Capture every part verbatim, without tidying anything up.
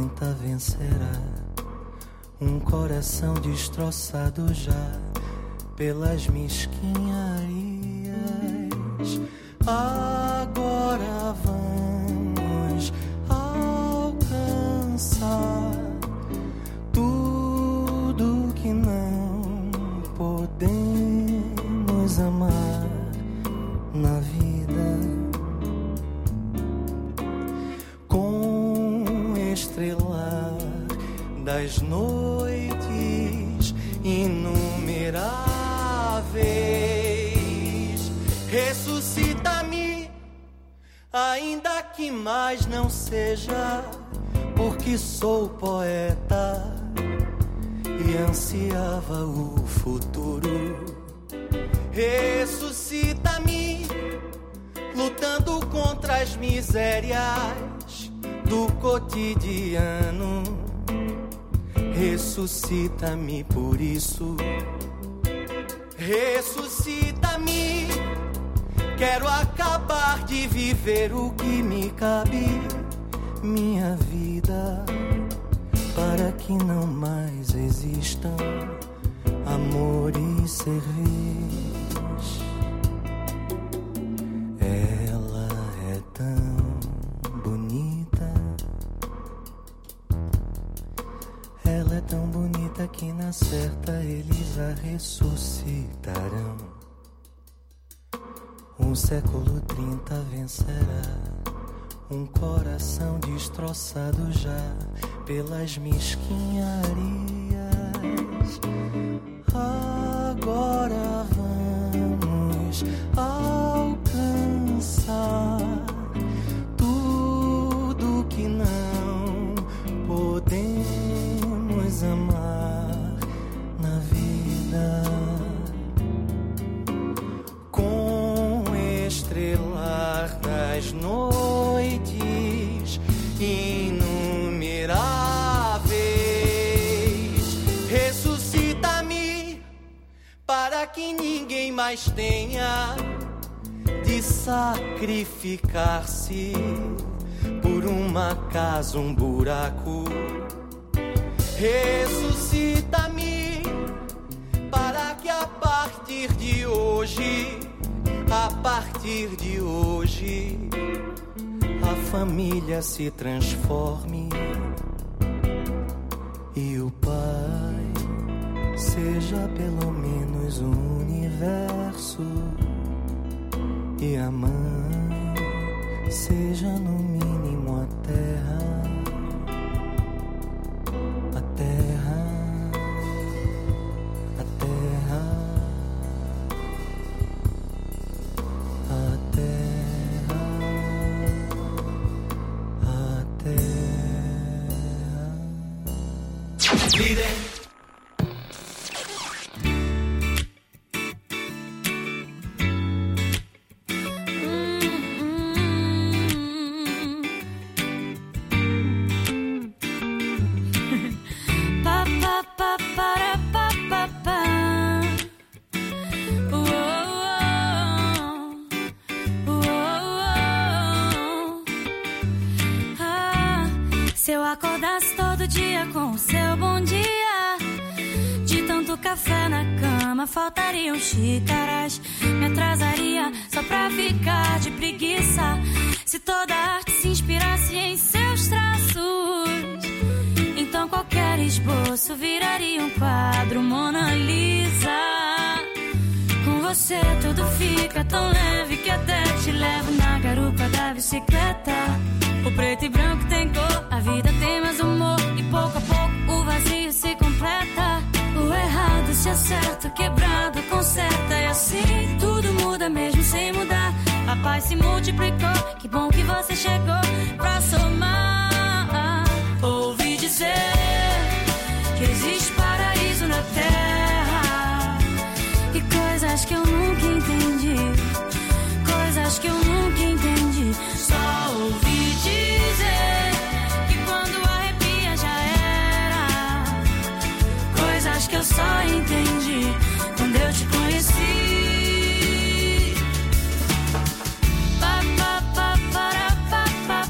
trinta vencerá um coração destroçado já pelas mesquinharias. Agora vamos alcançar tudo que não podemos amar na vida, com estrelar das noites inumeráveis. Ressuscita-me, ainda que mais não seja, porque sou poeta e ansiava o futuro. Ressuscita-me, lutando contra as misérias do cotidiano. Ressuscita-me por isso. Ressuscita-me, quero acabar de viver o que me cabe, minha vida, para que não mais existam amor e cerveja. Ela é tão bonita, ela é tão bonita que na certa eles a ressuscitarão. Um século trinta vencerá um coração destroçado já pelas mesquinharias. Agora vamos alcançar tudo que não podemos amar na vida, com estrelar das noites inumeráveis. Ressuscita-me, para que ninguém mais tenha de sacrificar-se por uma casa, um buraco. Ressuscita-me, para que a partir de hoje, a partir de hoje, a família se transforme e o pai seja pelo menos o universo e a mãe seja no mínimo a terra, a terra, a terra, a terra, a terra. Líder. Se eu acordasse todo dia com o seu bom dia, de tanto café na cama faltariam xícaras. Me atrasaria só pra ficar de preguiça. Se toda arte se inspirasse em seus traços, então qualquer esboço viraria um quadro Mona Lisa. Com você tudo fica tão leve que até te levo na garupa da bicicleta. O preto e branco tem cor, a vida tem mais humor, e pouco a pouco o vazio se completa. O errado se acerta, quebrado conserta, e assim tudo muda mesmo sem mudar. A paz se multiplicou, que bom que você chegou pra somar. Ouvi dizer que existe paraíso na terra, e coisas que eu nunca entendi, coisas que eu nunca entendi. Só ouvi dizer que quando arrepia já era, coisas que eu só entendi quando eu te conheci. Pa, pa, pa, para, pa, pa,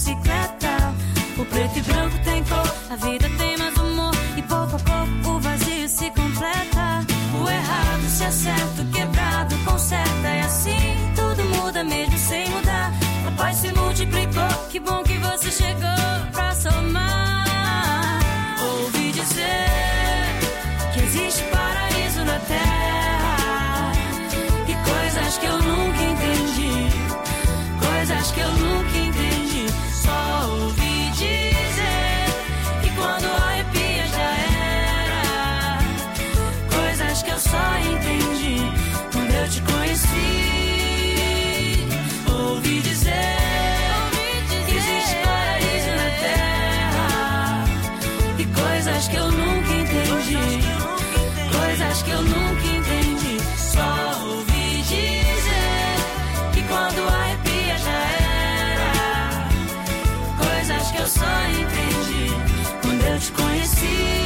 bicicleta. O preto e branco tem cor, a vida tem mais humor. E pouco a pouco o vazio se completa. O errado se acerta, o quebrado conserta. E assim tudo muda mesmo sem mudar. A paz se multiplicou, que bom que você chegou pra somar. Ouvi dizer que existe paraíso na terra. E coisas que eu nunca entendi, coisas que eu nunca entendi. Só ouvi dizer que quando arrepia já era. Coisas que eu só entendi quando eu te conheci. Ouvi dizer que existe paraíso na terra. E coisas que eu nunca entendi, coisas que eu nunca entendi. Só ouvi dizer que quando arrepia já era. Coisas que eu só entendi quando eu te conheci.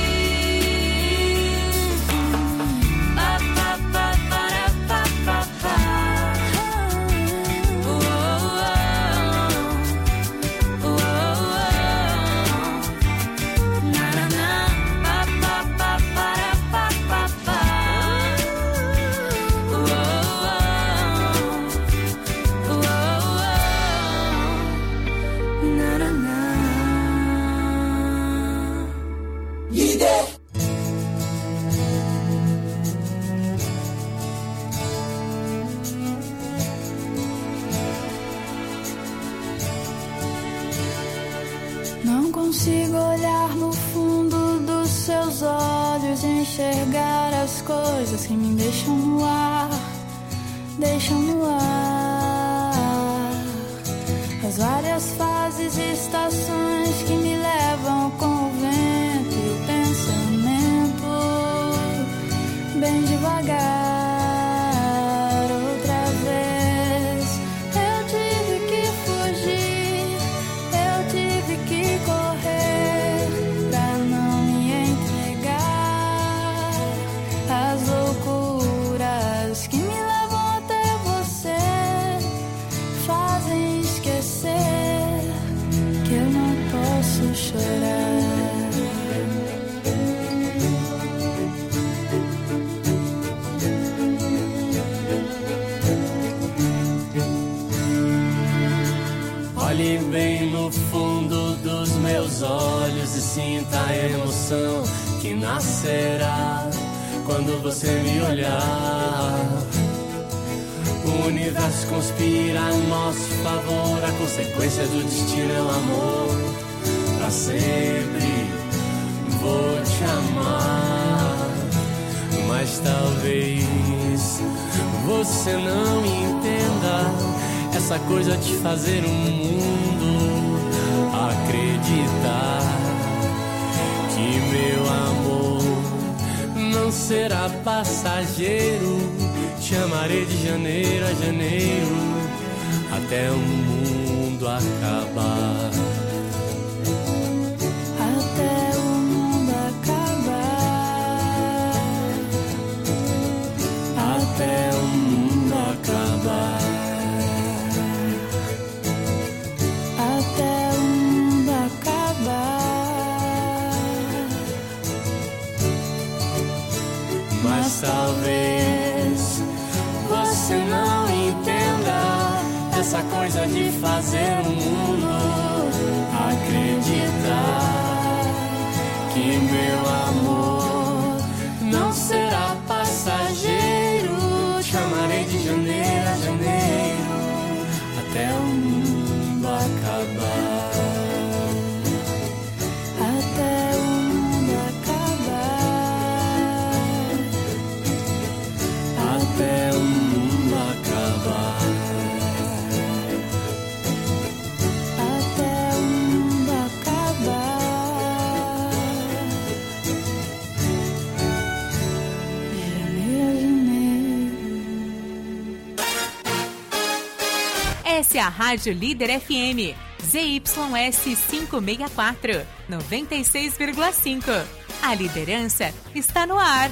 Não consigo olhar no fundo dos seus olhos e enxergar as coisas que me deixam no ar, deixam no ar. As várias fases e estações que me levam com o vento e o pensamento bem devagar. Olhe bem no fundo dos meus olhos e sinta a emoção que nascerá quando você me olhar. O universo conspira a nosso favor, a consequência do destino é o amor. Pra sempre vou te amar, mas talvez você não entenda essa coisa de fazer o mundo acreditar que meu amor não será passageiro. Te amarei de janeiro a janeiro até o mundo acabar. Até o mundo acabar. Até o mundo acabar. Até o mundo acabar. Mas talvez você não entenda essa coisa de fazer o mundo acreditar que meu amor não será passageiro. Te amarei de janeiro a janeiro até o mundo acabar. Até o mundo acabar. Até o mundo acabar. Até o mundo acabar. Janeiro a janeiro. Essa é a Rádio Líder F M, Z Y S quinhentos e sessenta e quatro, noventa e seis vírgula cinco. A liderança está no ar.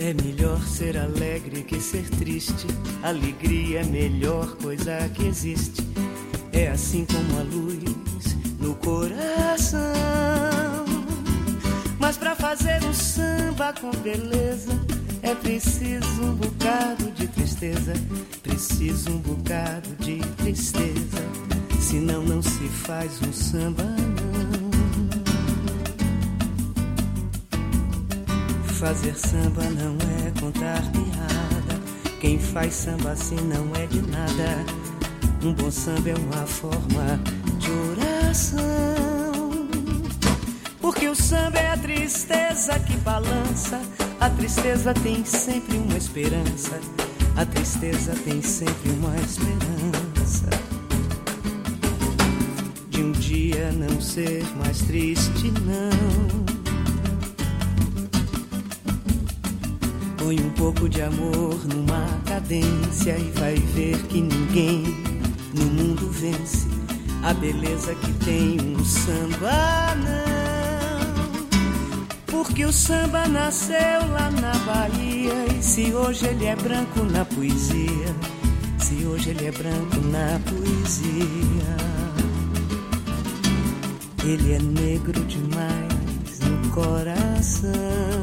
É melhor ser alegre que ser triste. Alegria é a melhor coisa que existe. É assim como a luz no coração. Mas pra fazer um samba com beleza é preciso um bocado de tristeza. Preciso um bocado de tristeza. Senão não se faz um samba, não. Fazer samba não é contar piada. Quem faz samba assim não é de nada. Um bom samba é uma forma de oração. Porque o samba é a tristeza que balança. A tristeza tem sempre uma esperança. A tristeza tem sempre uma esperança de um dia não ser mais triste, não. Põe um pouco de amor numa cadência e vai ver que ninguém no mundo vence a beleza que tem um samba, não. Porque o samba nasceu lá na Bahia. E se hoje ele é branco na poesia, se hoje ele é branco na poesia, ele é negro demais no coração.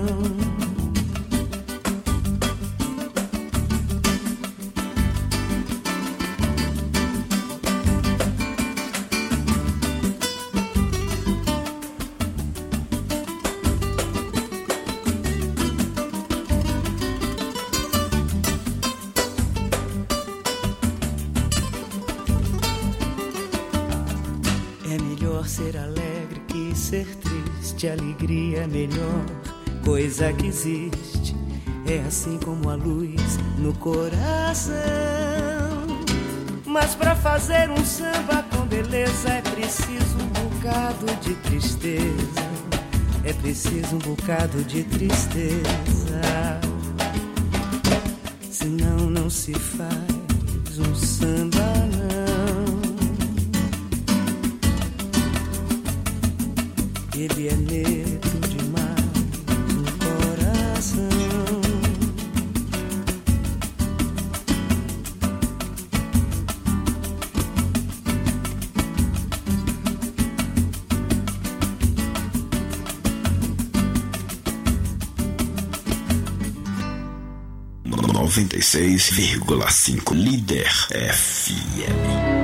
Ser alegre que ser triste. Alegria é a melhor coisa que existe. É assim como a luz no coração. Mas pra fazer um samba com beleza é preciso um bocado de tristeza. É preciso um bocado de tristeza. Senão não se faz um samba, não. Ele é negro demais no coração. noventa e seis vírgula cinco Líder F M.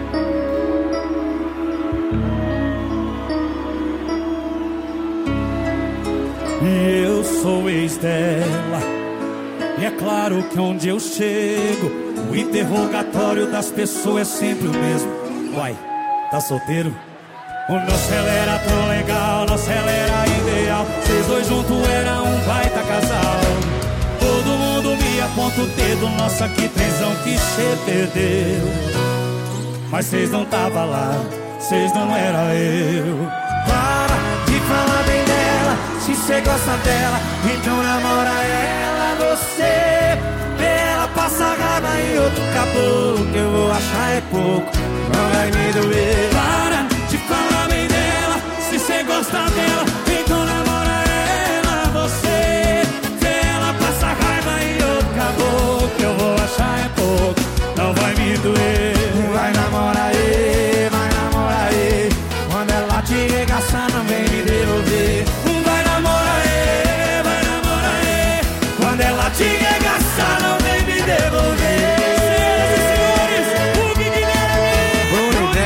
E eu sou ex dela. E é claro que onde eu chego, o interrogatório das pessoas é sempre o mesmo. Uai, tá solteiro? O nosso ela era tão legal, nossa ela era ideal. Vocês dois juntos eram um baita casal. Todo mundo me aponta o dedo, nossa que trenzão que cê perdeu. Mas vocês não tava lá, vocês não era eu. Para de falar bem dela, se cê gosta dela, então namora ela. Você vê ela passa raiva e outro caboclo, que eu vou achar é pouco, não vai me doer. Para de falar bem dela, se cê gosta dela, então namora ela. Você vê ela passa raiva e outro caboclo, que eu vou achar é pouco, não vai me doer. Vai namorar aí, vai namorar aí, quando ela te regaçar não vem me devolver. Vai namorar aí, vai namorar aí, quando ela te regaçar não vem me devolver. Senhoras e senhores, o Guilherme.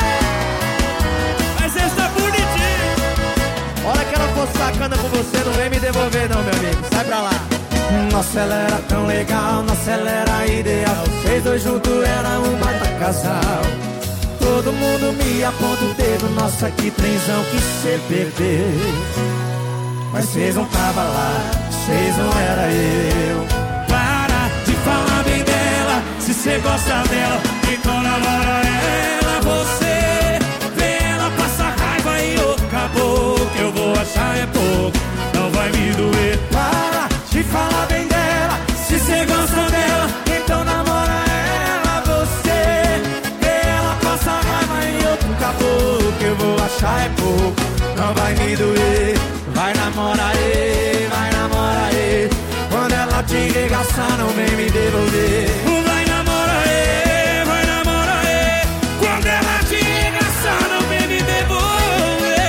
Mas você está bonitinho. Hora que ela for sacana com você, não vem me devolver não, meu amigo, sai pra lá. Nossa, ela era tão legal, nossa, ela era ideal. Vocês dois juntos eram um baita casal. Todo mundo me aponta o dedo, nossa, que trenzão que cê perdeu. Mas vocês não tava lá, vocês não era eu. Para de falar bem dela, se cê gosta dela, então namora ela. Você vê ela passar raiva e outro acabou, que eu vou achar é pouco, não vai me doer. Para de falar bem dela, se cê gosta dela, então namora ela. Você vê ela passar raiva e outro acabou, que eu vou achar é pouco, não vai me doer. Vai namorar aí, vai namorar aí, te regaçar, não vem me devolver. Vai namorar, é, vai namorar, é. Quando ela te regaçar, não vem me devolver.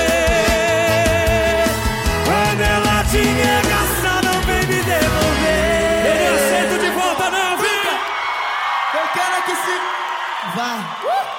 Quando ela te regaçar, não vem me devolver. Eu não aceito de volta, não, fica. Eu quero que se vá. Uh!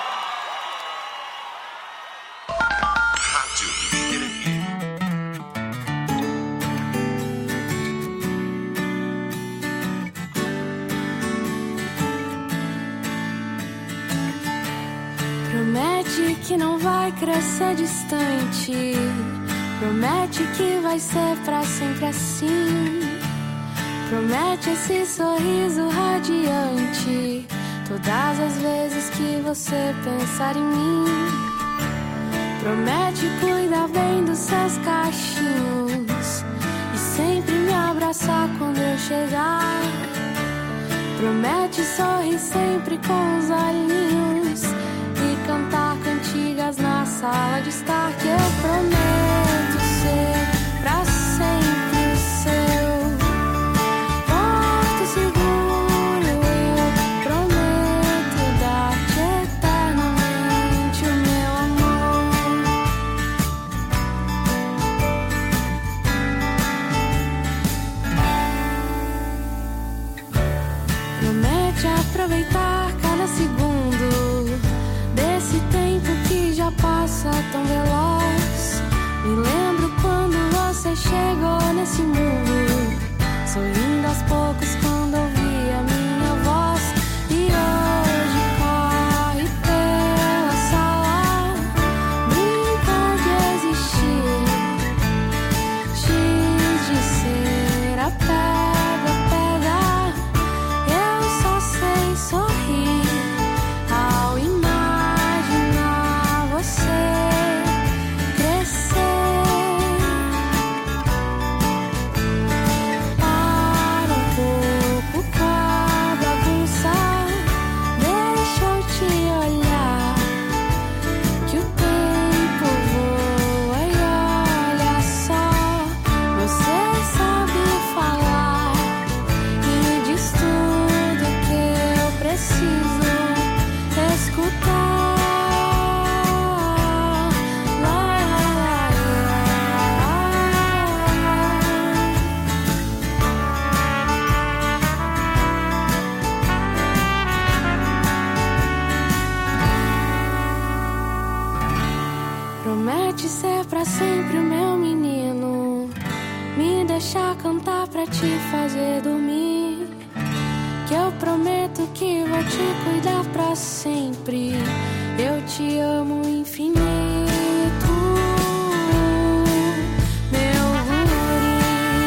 Promete que não vai crescer distante. Promete que vai ser pra sempre assim. Promete esse sorriso radiante todas as vezes que você pensar em mim. Promete cuidar bem dos seus cachinhos e sempre me abraçar quando eu chegar. Promete sorrir sempre com os olhinhos e cantar cantigas na sala de estar. Que eu prometo ser pra sempre o seu porto seguro. Eu prometo dar-te eternamente o meu amor. Promete aproveitar cada segundo desse tempo que já passa tão veloz. Me lembro quando você chegou nesse mundo, sorrindo aos poucos quando ouvi a minha voz. E hoje corre pela sala, brinca de existir, X de ser a pega, pega. Eu só sei sorrir ao imaginar você crescer. Para um pouco com a bagunça, deixa eu te olhar, que o tempo voa e olha só. Você sabe falar e diz tudo que eu preciso escutar. Promete ser pra sempre o meu menino, me deixar cantar pra te fazer dormir. Que eu prometo que vou te cuidar pra sempre. Eu te amo infinito, meu guri.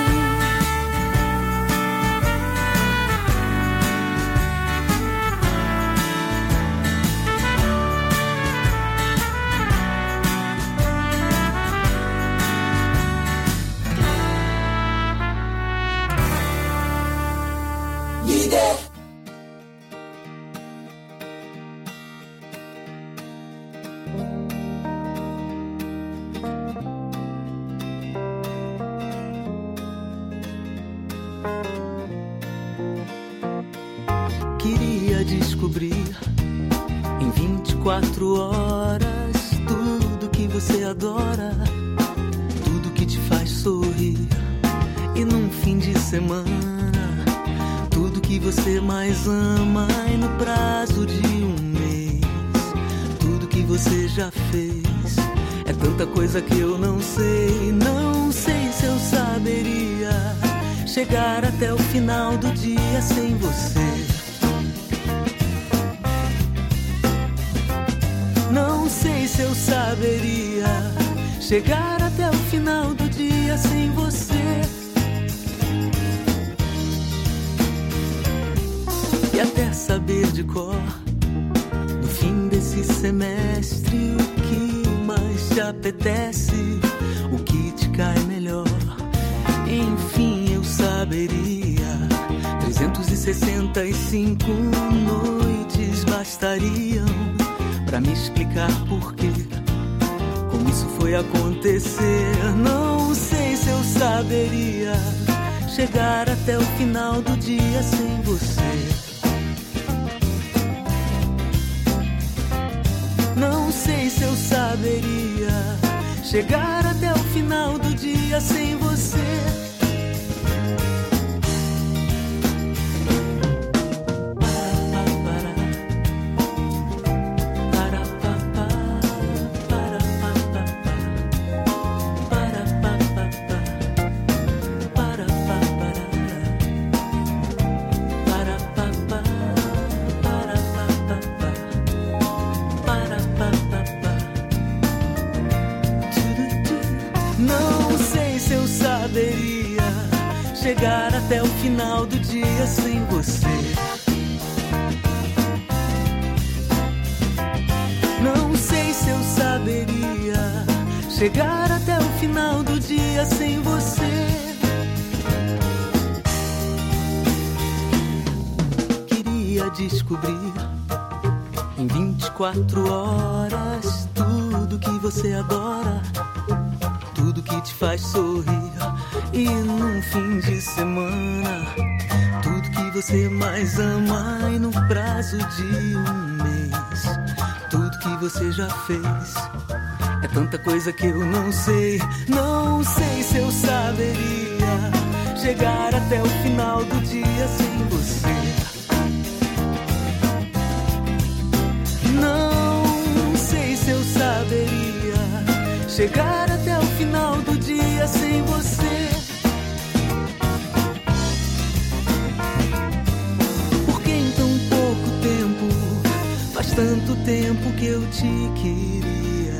Queria descobrir em vinte e quatro horas tudo que você adora, tudo que te faz sorrir. E num fim de semana, tudo que você mais ama. E no prazo de um mês, tudo que você já fez. É tanta coisa que eu não sei, não sei se eu saberia chegar até o final do dia sem você. Não sei se eu saberia chegar até o final do dia sem você. E até saber de cor, no fim desse semestre, o que mais te apetece, o que te cai melhor. Enfim, eu saberia. trezentas e sessenta e cinco noites bastariam pra me explicar por quê, como isso foi acontecer. Não sei se eu saberia chegar até o final do dia sem você. Não sei se eu saberia chegar até o final do dia sem você. Chegar até o final do dia sem você. Não sei se eu saberia chegar até o final do dia sem você. Queria descobrir em vinte e quatro horas tudo que você adora, tudo que te faz sorrir. E num fim de semana, tudo que você mais ama. E no prazo de um mês, tudo que você já fez. É tanta coisa que eu não sei. Não sei se eu saberia chegar até o final do dia sem você. Não sei se eu saberia chegar até o final do dia sem você. Tanto tempo que eu te queria.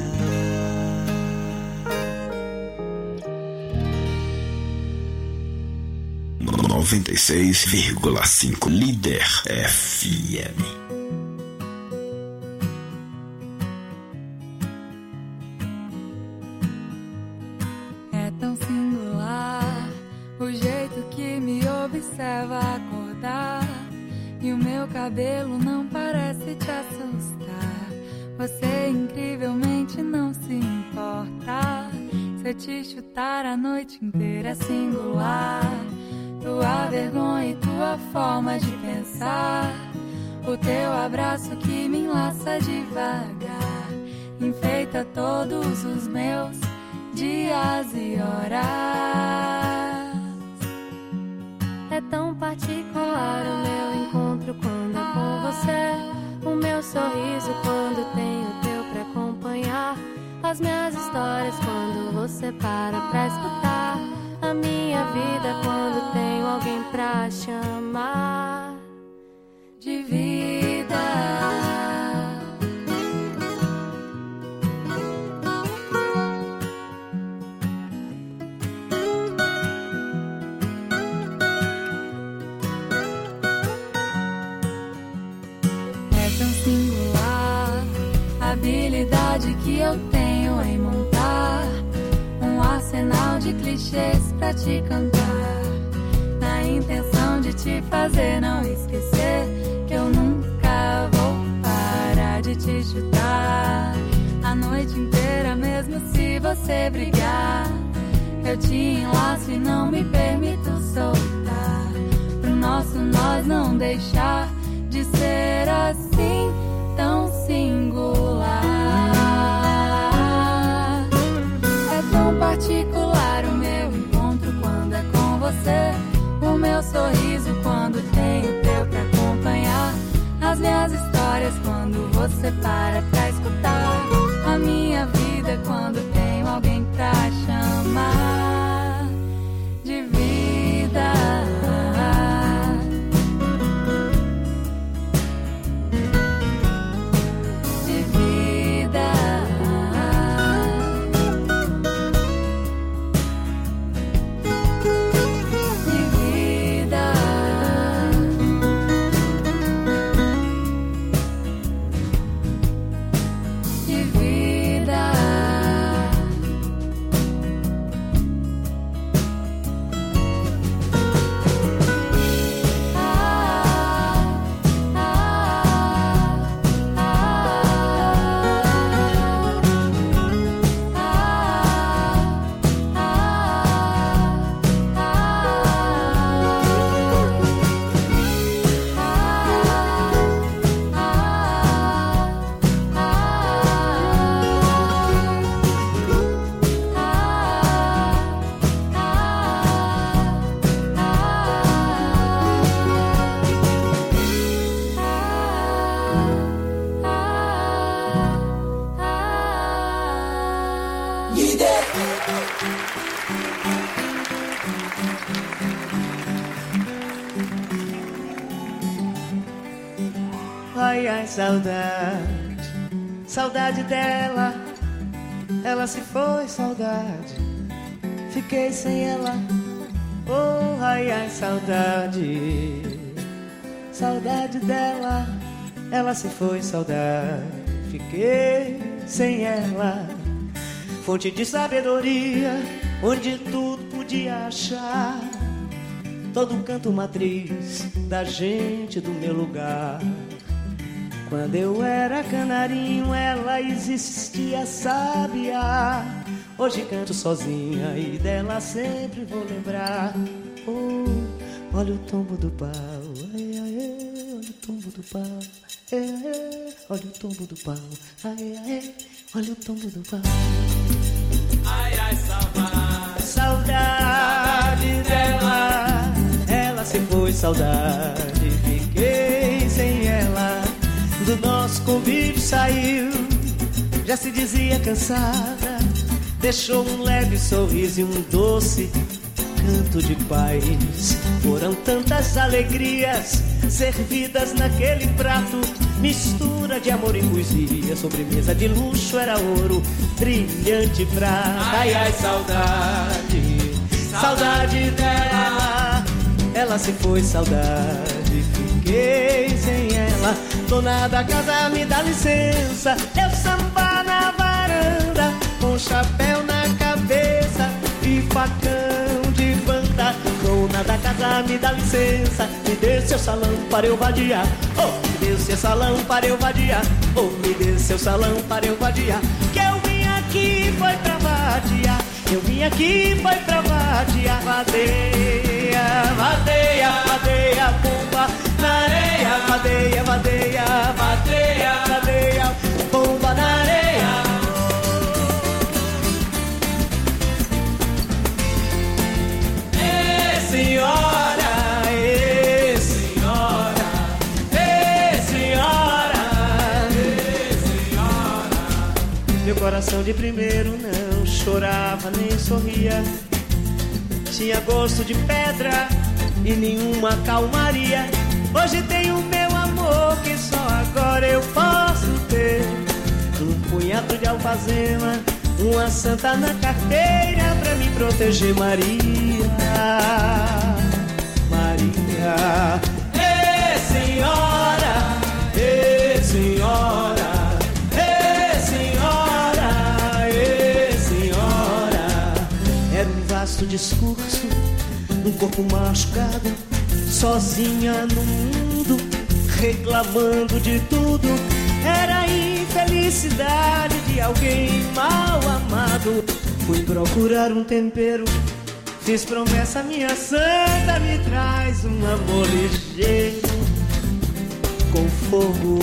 noventa e seis vírgula cinco Líder F M. É tão singular o jeito que me observa acordar. E o meu cabelo não parece te assustar. Você incrivelmente não se importa. Se eu te chutar a noite inteira é singular. Tua vergonha e tua forma de pensar. O teu abraço que me enlaça devagar. Enfeita todos os meus dias e horas. É tão particular o meu encontro quando é com você. O meu sorriso quando tenho o teu pra acompanhar. As minhas histórias quando você para pra escutar. A minha vida quando tenho alguém pra chamar de vida. Habilidade que eu tenho em montar um arsenal de clichês pra te cantar, na intenção de te fazer não esquecer que eu nunca vou parar de te chutar a noite inteira, mesmo se você brigar. Eu te enlaço e não me permito soltar, pro nosso nós não deixar de ser assim tão singular. É tão particular o meu encontro quando é com você. O meu sorriso quando tenho teu pra acompanhar. As minhas histórias quando você para pra escutar. A minha vida quando tenho alguém pra chamar de vida. ai, ai, saudade, saudade dela. Ela se foi, saudade, fiquei sem ela. Oh, ai, ai, saudade, saudade dela. Ela se foi, saudade, fiquei sem ela. Fonte de sabedoria, onde tudo podia achar. Todo canto matriz da gente do meu lugar. Quando eu era canarinho, ela existia, sabiá. Hoje canto sozinha e dela sempre vou lembrar. Oh, olha o tombo do pau, ai, ai, ai, olha o tombo do pau, ai, ai, olha o tombo do pau, ai, ai, olha o tombo do pau. Ai, ai, saudade, saudade dela. Ela se foi, saudade, fiquei sem ela. Do nosso convívio saiu, já se dizia cansada. Deixou um leve sorriso e um doce canto de paz. Foram tantas alegrias servidas naquele prato, mistura de amor e poesia. Sobremesa de luxo era ouro, brilhante prata. Ai, ai, saudade, saudade dela. Ela se foi, saudade, fiquei sem ela. Dona da casa, me dá licença, eu samba na varanda, com chapéu na cabeça e facão de banda. Dona da casa, me dá licença, me dê seu salão para eu vadiar. Oh, me dê seu salão para eu vadiar. Oh, me dê seu salão para eu vadiar. Que eu vim aqui foi pra vadiar. Eu vim aqui foi pra vadiar. Vadeia, vadeia, vadeia, bomba na areia. Vadeia, vadeia, vadeia, vadeia, bomba na areia. Ê, senhora, ê, senhora, ê, senhora, ê, senhora. Meu coração de primeiro não chorava nem sorria. Tinha gosto de pedra e nenhuma calmaria. Hoje tenho meu amor que só agora eu posso ter. Um punhado de alfazema, uma santa na carteira pra me proteger, Maria, Maria. Ê, senhora, ê, senhora, ê, senhora, ê, senhora. Era um vasto discurso, um corpo machucado, sozinha no mundo, reclamando de tudo. Era a infelicidade de alguém mal amado. Fui procurar um tempero, fiz promessa, minha santa, me traz um amor ligeiro, com fogo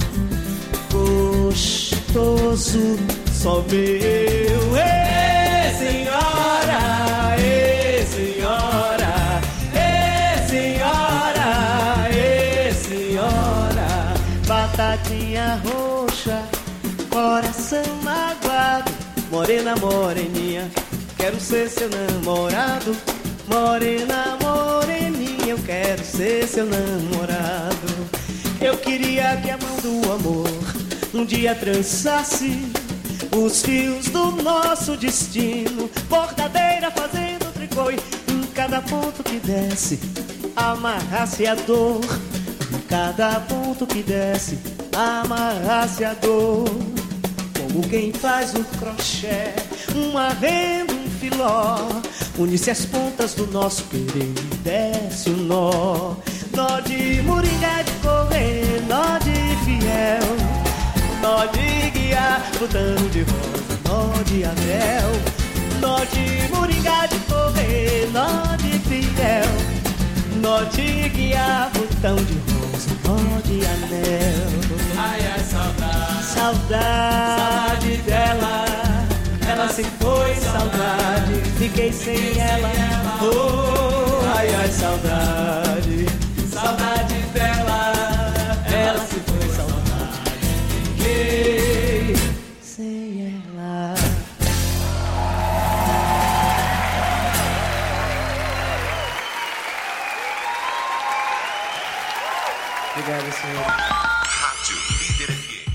gostoso, só meu. Ê, senhora, ê, senhora, ê, senhora, ê, senhora. Batatinha roxa, coração magoado, morena, moreninha, quero ser seu namorado. Morena, moreninha, eu quero ser seu namorado. Eu queria que a mão do amor um dia trançasse os fios do nosso destino, bordadeira fazendo tricô, e em cada ponto que desce amarrasse a dor. Em cada ponto que desce amarrasse a dor. Como quem faz um crochê, uma renda, um filó, une-se as pontas do nosso querer e desce um nó. Nó de moringa de correr, nó de fiel, nó de guiar, botão de rosa, nó de anel. Nó de moringa de correr, nó de fiel, nó de guiar, botão de rosa, nó de anel. Ai, ai, saudade, saudade dela. Ela se foi, saudade, fiquei sem ela. Oh, ai, ai, saudade, saudade dela. Ela se foi, saudade, fiquei sem ela. Obrigado, senhor. Rádio Líder F M.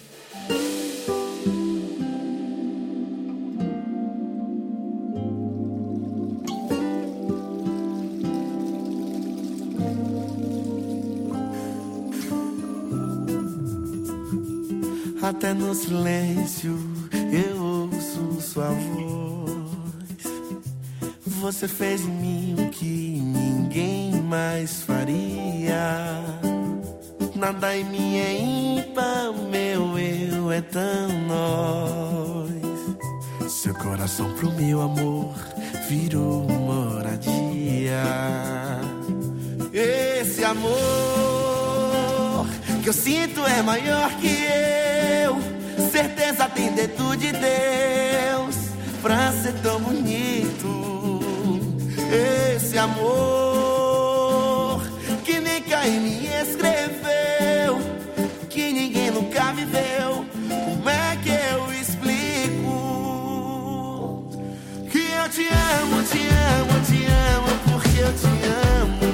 Até no silêncio eu ouço sua voz. Você fez em mim o que ninguém mais faria. Nada em mim é ímpar, meu eu é tão nós. Seu coração pro meu amor virou moradia. Esse amor que eu sinto é maior que eu. Certeza tem dedo de Deus pra ser tão bonito. Esse amor que nem Caim escreveu, que ninguém nunca viveu. Como é que eu explico que eu te amo, te amo, te amo, porque eu te amo.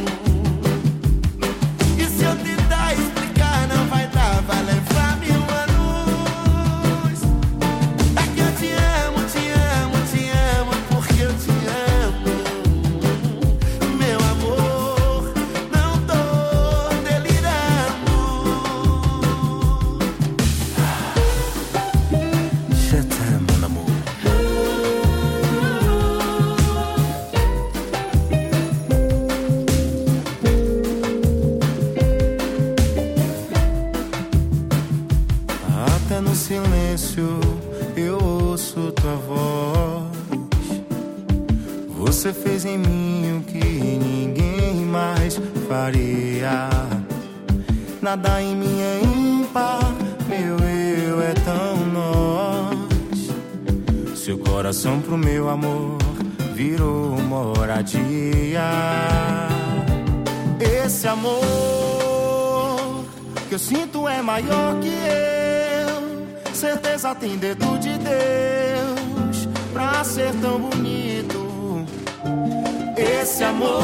E se eu tentar explicar não vai dar, vai levar mil anos. É que eu te amo, te amo, te amo, porque eu te amo. Meu amor, não tô delirando. Je t'aime, mon amour. Até no silêncio eu ouço tua voz. Você fez em mim o que ninguém mais faria. Nada em mim é ímpar, meu eu é tão nós. Seu coração pro meu amor virou moradia. Esse amor que eu sinto é maior que eu. Certeza tem dedo de Deus pra ser tão bonito. Esse amor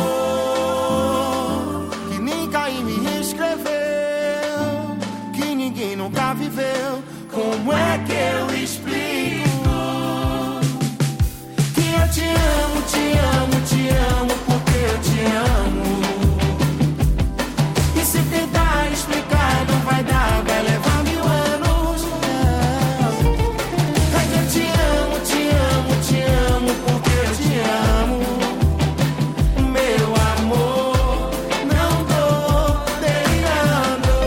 que nem Caim me escreveu, que ninguém nunca viveu. Como é que eu explico que eu te amo, te amo, te amo, porque eu te amo. E se tentar explicar não vai dar, vai levar mil anos. É que eu te amo, te amo, te amo, porque eu te amo. Meu amor, não tô delirando.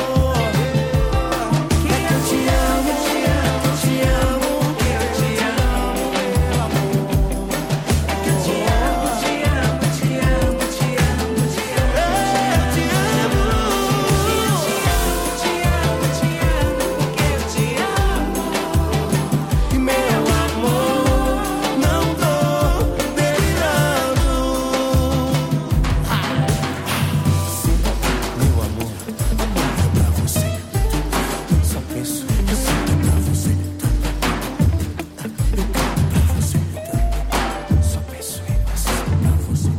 Que eu te amo, te amo, te amo, que eu te amo, meu amor. Que eu te amo, te amo, te amo, te amo, te amo. Eu te amo. Te amo, te amo, porque eu te amo. E meu amor, não tô delirando. Meu amor, amor pra você. Só penso, eu sinto pra você. Eu canto pra você. Só penso em você, pra você.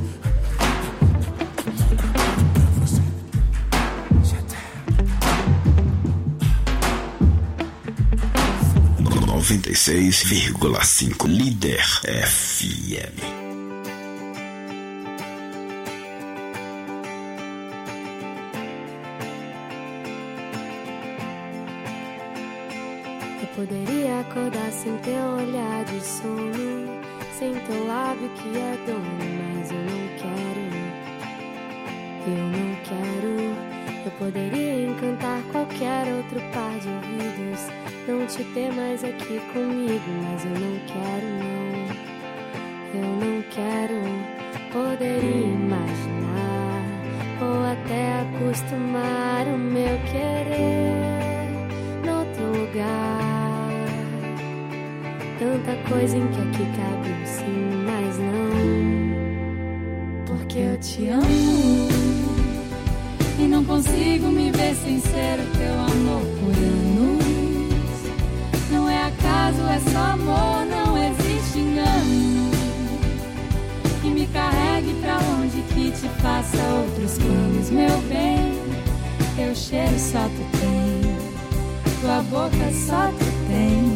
Pra você. Je t'aime. noventa e seis vírgula cinco Líder F M. Eu poderia acordar sem teu olhar de sono, sem teu lábio que é dono, mas eu não quero, eu não quero. Eu poderia encantar qualquer outro par de ouvidos, não te ter mais aqui comigo, mas eu não quero, não. Eu não quero. Poderia imaginar ou até acostumar o meu querer noutro lugar. Tanta coisa em que aqui cabe um sim, mas não. Porque eu te amo e não consigo me ver sem ser o teu amor por anos. Não é acaso, é só amor, não existe engano. Que me carregue pra longe, que te faça outros planos, meu bem. Teu cheiro só tu tem. tua boca só tu tem.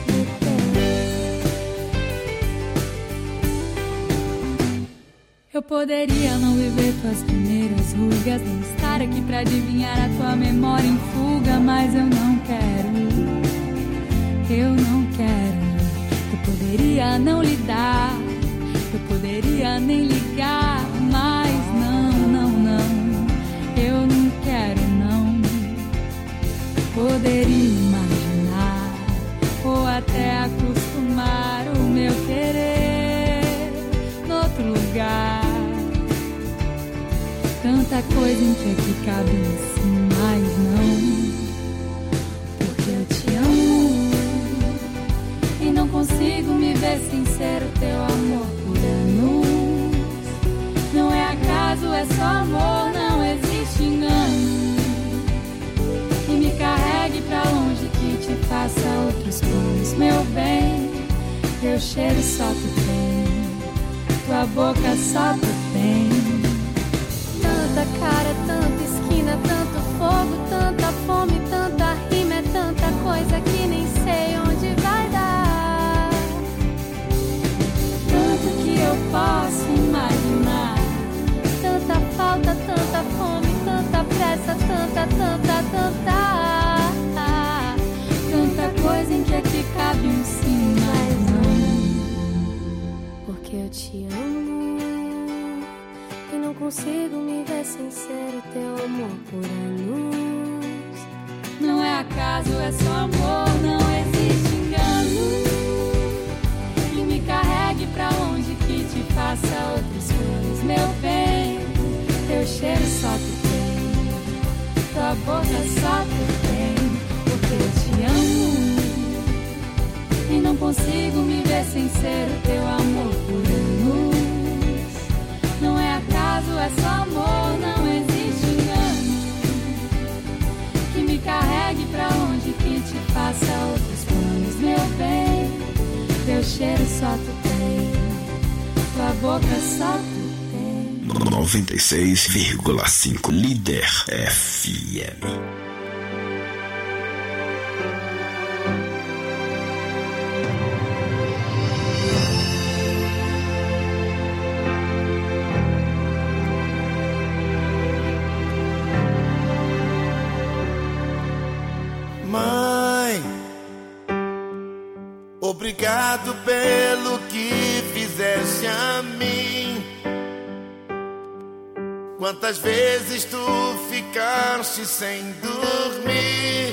Eu poderia não viver tuas primeiras rugas, nem estar aqui pra adivinhar a tua memória em fuga, mas eu não quero, eu não quero. Eu poderia não lidar, eu poderia nem ligar, mas não, não, não, eu não quero, não. Poderia imaginar ou até acostumar o meu querer noutro lugar. Tanta coisa em que aqui cabe assim, mas não, porque eu te amo e não consigo me ver sem ser o teu amor por anos. Não é acaso, é só amor, não existe engano. E me carregue pra longe que te faça outros planos, meu bem. Teu cheiro só tu tem, tua boca só tu tem. Tanta cara, tanta esquina, tanto fogo, tanta fome, tanta rima, é tanta coisa que nem sei onde vai dar. Tanto que eu posso imaginar, tanta falta, tanta fome, tanta pressa, tanta, tanta, tanta. Tanta coisa em que aqui cabe um sim, mas não. Porque eu te amo e não consigo me ver sem ser o teu amor por anos. Não é acaso, é só amor, não existe engano. E me carregue pra longe que te faça outros planos, meu bem. Teu cheiro só tu tem, tua boca só tu tem. Porque eu te amo e não consigo me ver sem ser o teu amor por anos. Não é acaso, é só amor, não existe engano. Que me carregue pra longe, que te faça outros planos, meu bem. Teu cheiro só tu tem, tua boca só tu tem. noventa e seis vírgula cinco Líder F M. Obrigado pelo que fizeste a mim. Quantas vezes tu ficaste sem dormir,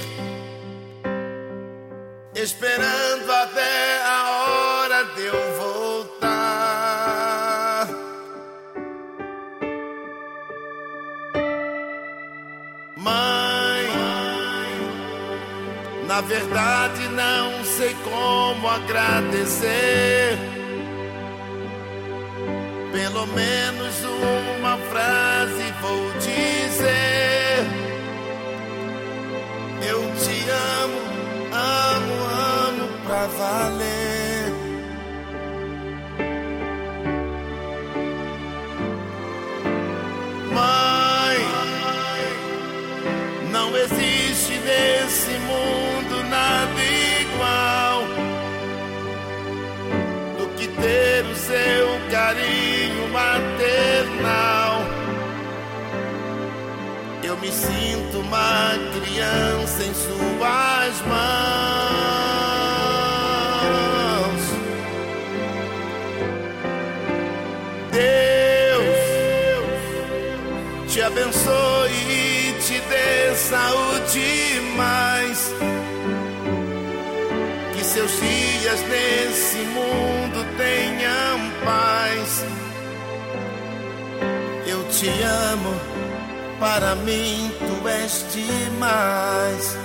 esperando até a hora de eu voltar. Mãe, na verdade não sei como agradecer. Pelo menos uma frase vou dizer: eu te amo, amo, amo pra valer. Mãe, não existe nesse mundo nada igual do que ter o seu carinho maternal. Eu me sinto uma criança em suas mãos. Deus te abençoe e te dê saúde e mais. Que seus dias nesse mundo tenham paz. Eu te amo, para mim tu és demais.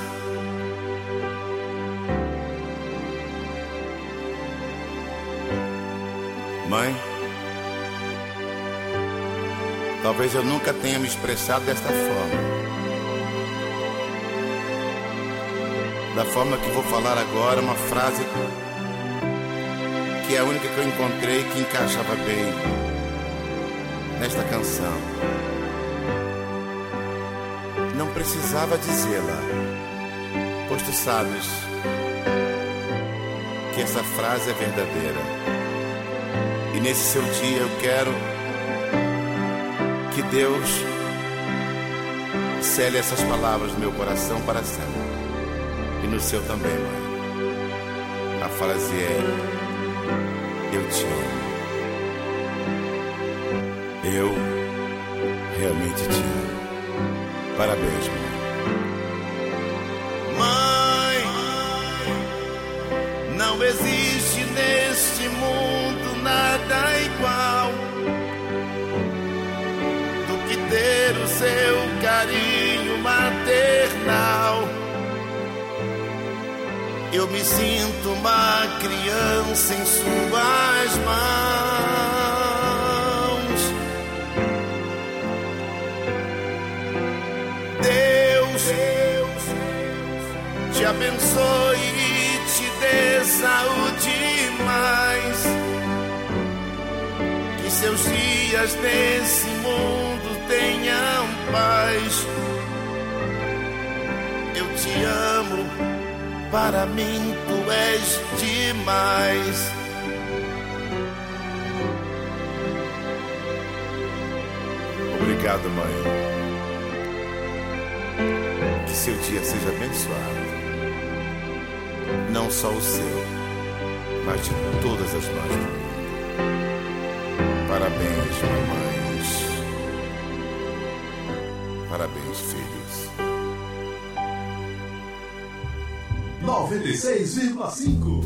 Mãe, talvez eu nunca tenha me expressado desta forma. Da forma que vou falar agora, uma frase que é a única que eu encontrei que encaixava bem nesta canção. Não precisava dizê-la, pois tu sabes que essa frase é verdadeira. E nesse seu dia eu quero que Deus cele essas palavras no meu coração para sempre. E no seu também, mãe. A frase é: eu te amo. Eu realmente te amo. Parabéns, mãe. Mãe, não existe neste mundo nada igual do que ter o seu carinho maternal. Eu me sinto uma criança em suas mãos. Deus, Deus te abençoe e te dê saúde mais. Que seus dias nesse mundo tenham paz. Eu te amo, para mim tu és demais. Obrigado, mãe. Que seu dia seja abençoado. Não só o seu, mas de todas as mães do mundo. Parabéns, mamães. Parabéns, filhos. noventa e seis vírgula cinco.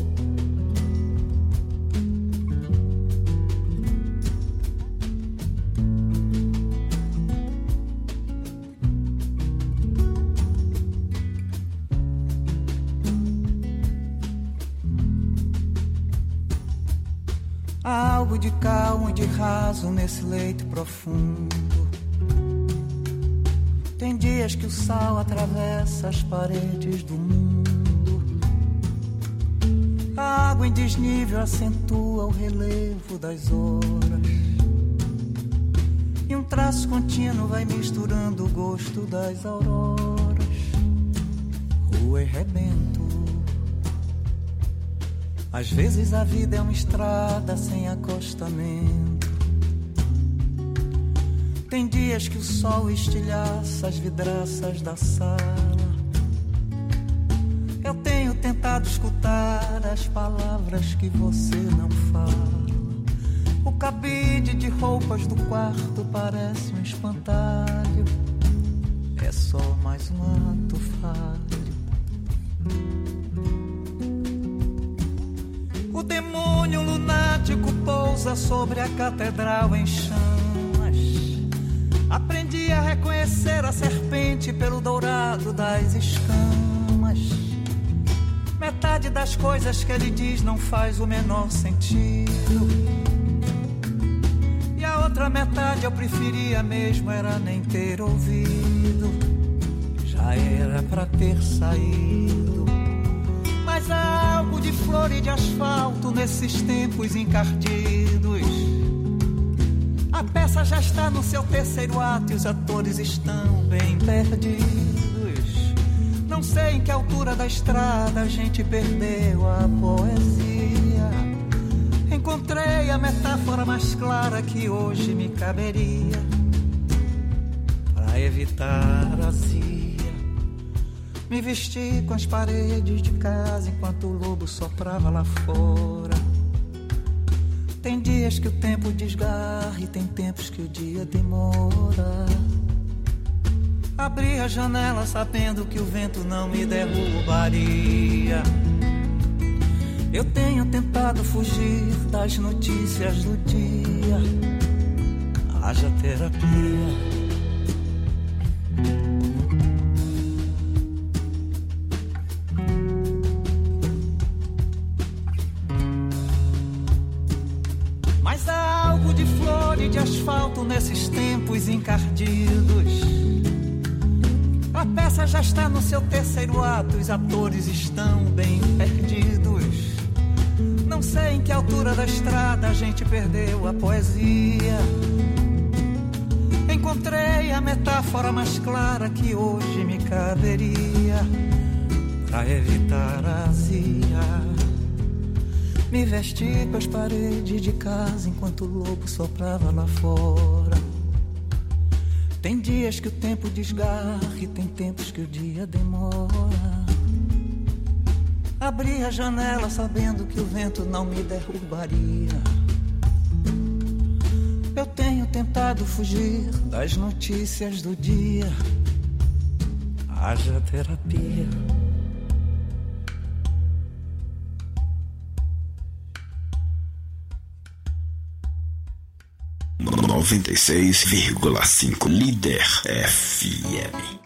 Há algo de calmo e de raso nesse leito profundo. Tem dias que o sal atravessa as paredes do mundo. A água em desnível acentua o relevo das horas. E um traço contínuo vai misturando o gosto das auroras. Rua e rebento. Às vezes a vida é uma estrada sem acostamento. Tem dias que o sol estilhaça as vidraças da sala. Eu tenho tentado escutar as palavras que você não fala. O cabide de roupas do quarto parece um espantalho. É só mais um ato falho. O demônio lunático pousa sobre a catedral em chamas. Aprendi a reconhecer a serpente pelo dourado das escamas. Metade das coisas que ele diz não faz o menor sentido. E a outra metade eu preferia mesmo era nem ter ouvido. Já era pra ter saído. Mas há algo de flor e de asfalto nesses tempos encardidos. A peça já está no seu terceiro ato e os atores estão bem perdidos. Não sei em que altura da estrada a gente perdeu a poesia. Encontrei a metáfora mais clara que hoje me caberia. Para evitar a azia, me vesti com as paredes de casa enquanto o lobo soprava lá fora. Tem dias que o tempo desgarra e tem tempos que o dia demora. Abri a janela sabendo que o vento não me derrubaria. Eu tenho tentado fugir das notícias do dia. Haja terapia. De asfalto nesses tempos encardidos. A peça já está no seu terceiro ato, os atores estão bem perdidos. Não sei em que altura da estrada a gente perdeu a poesia. Encontrei a metáfora mais clara que hoje me caberia. pra evitar a azia. Me vesti com as paredes de casa enquanto o lobo soprava lá fora. Tem dias que o tempo desgarra e tem tempos que o dia demora. Abri a janela sabendo que o vento não me derrubaria. Eu tenho tentado fugir das notícias do dia. Haja terapia. noventa e seis vírgula cinco Líder F M.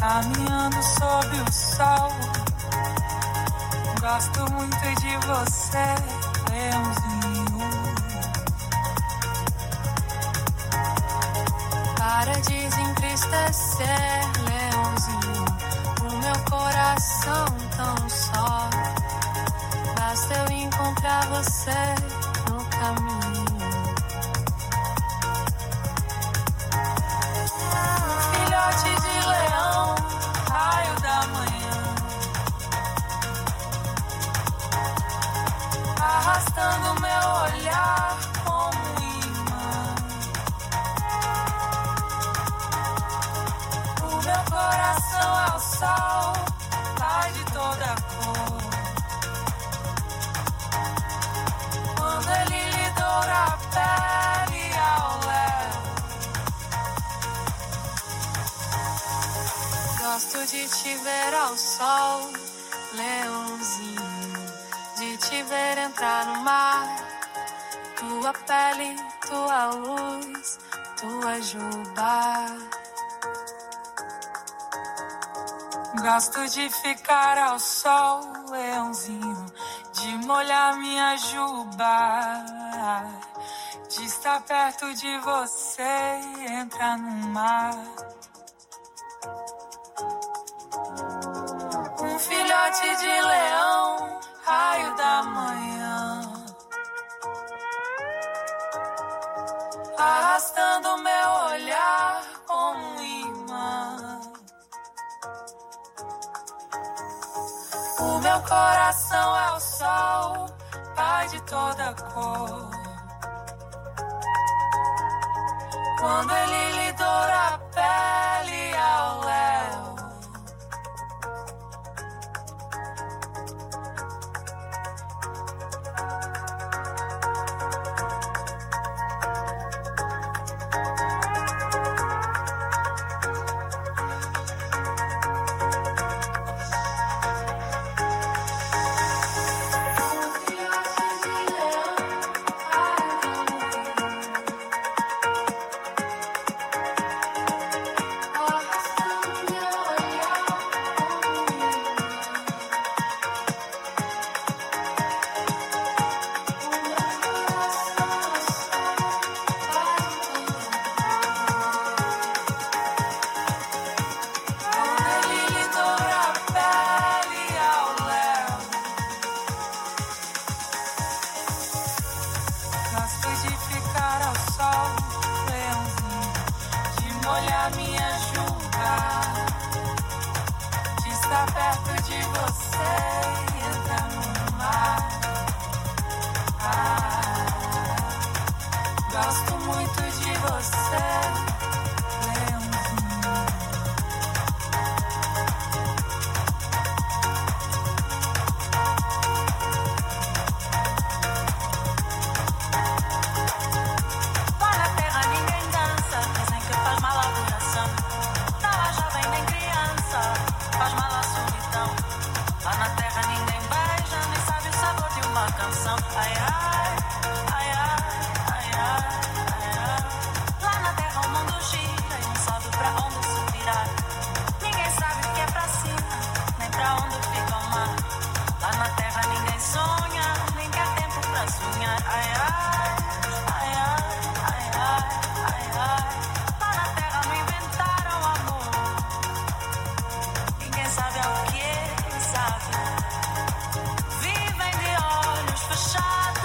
caminhando sob o sol. Gosto muito de você, leãozinho. Para desentristecer, leãozinho, o meu coração tão só. Basta eu encontrar você no caminho. Filhote de leão, raio da manhã, arrastando meu olhar como um imã. O meu coração é o sol, pai de toda cor. Quando ele lhe doura a pele ao léu. Gosto de te ver ao sol, leãozinho, de te ver entrar no mar. Tua pele, tua luz, tua juba. Gosto de ficar ao sol, leãozinho, de molhar minha juba, de estar perto de você e entrar no mar. Um filhote de leão, raio da manhã, arrastando meu olhar como um imã. O meu coração é o sol, pai de toda cor. Quando ele lhe doura a pele ao léu. Vivem de olhos fechados.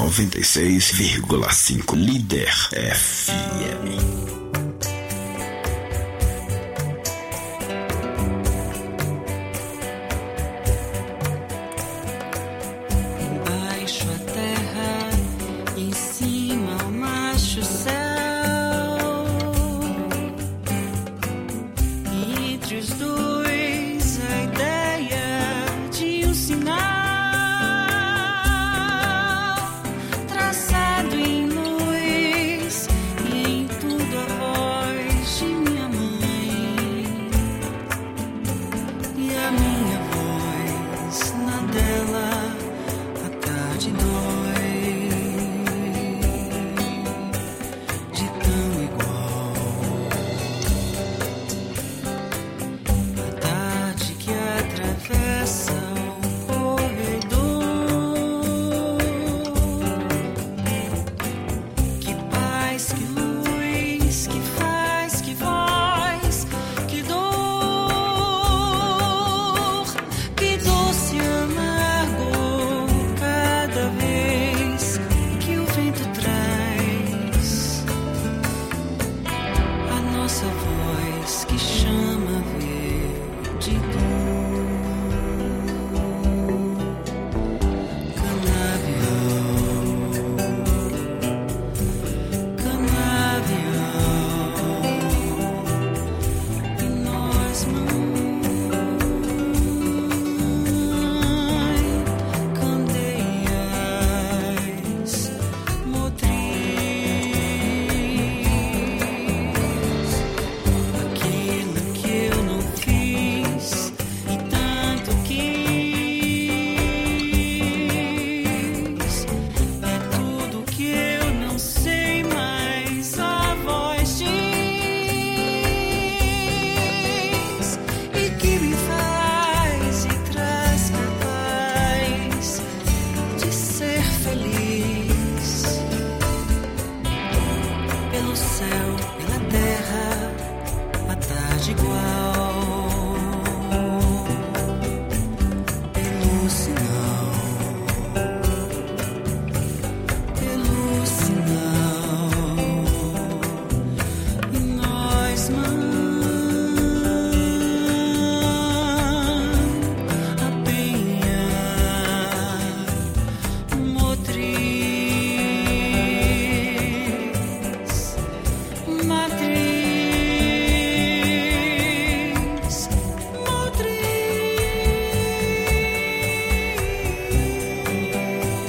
noventa e seis vírgula cinco Líder F M. Minha voz na dela, a tarde dor.